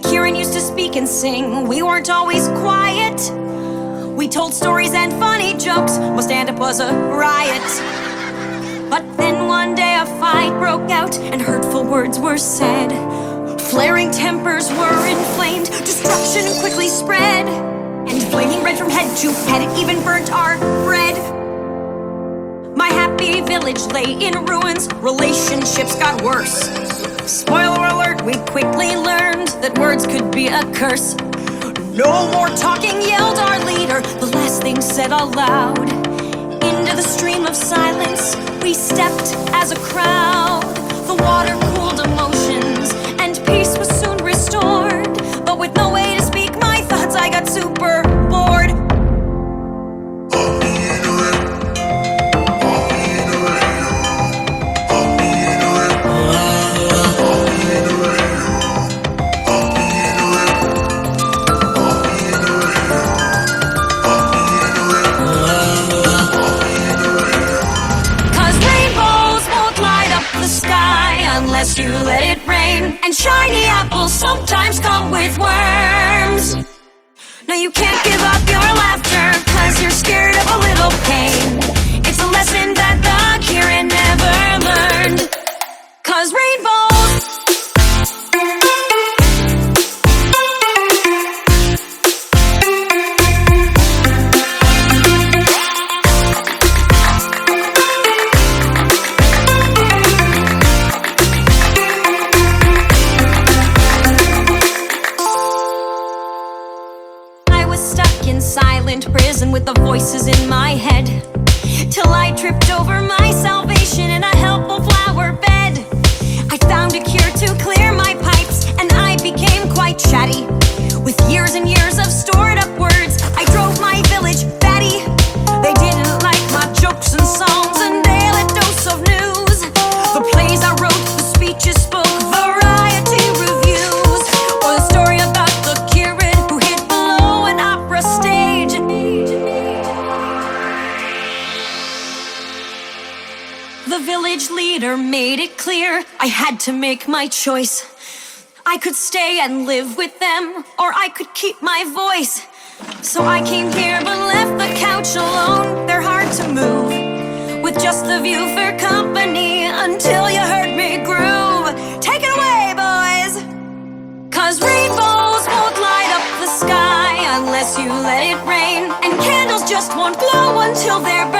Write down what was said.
Kieran used to speak and sing. We weren't always quiet. We told stories and funny jokes. My stand-up was a riot. But then one day a fight broke out and hurtful words were said. Flaring tempers were inflamed. Destruction quickly spread. And flaming red from head to head, it even burnt our bread. My happy village lay in ruins. Relationships got worse. Spoiler alert, we quickly learned that words could be a curse. No more talking, yelled our leader, the last thing said aloud. Into the stream of silence we stepped as a crowd. The water cooled emotions and peace was soon restored. But with no way to speak my thoughts, I got super bored. Unless you let it rain. And shiny apples sometimes come with worms. No, you can't give up your laughter, 'cause you're scared of a little pain. It's a lesson that the Kieran never learned. 'Cause rainbows in silent prison with the voices in my head, till I tripped over my salvation in a helpful flower bed. I found a cure to clear my pipes, and I became quite chatty. With years and years of stored up words, I drove my village batty. They didn't like my jokes and songs, and daily dose of news. The plays I wrote, the speeches spoke, variety reviews, or the story about the Kieran who hid below an opera stage. The village leader made it clear I had to make my choice. I could stay and live with them, or I could keep my voice. So I came here but left the couch alone. They're hard to move, with just the view for company, until you heard me groove. Take it away, boys! 'Cause rainbows won't light up the sky unless you let it rain. And candles just won't glow until they're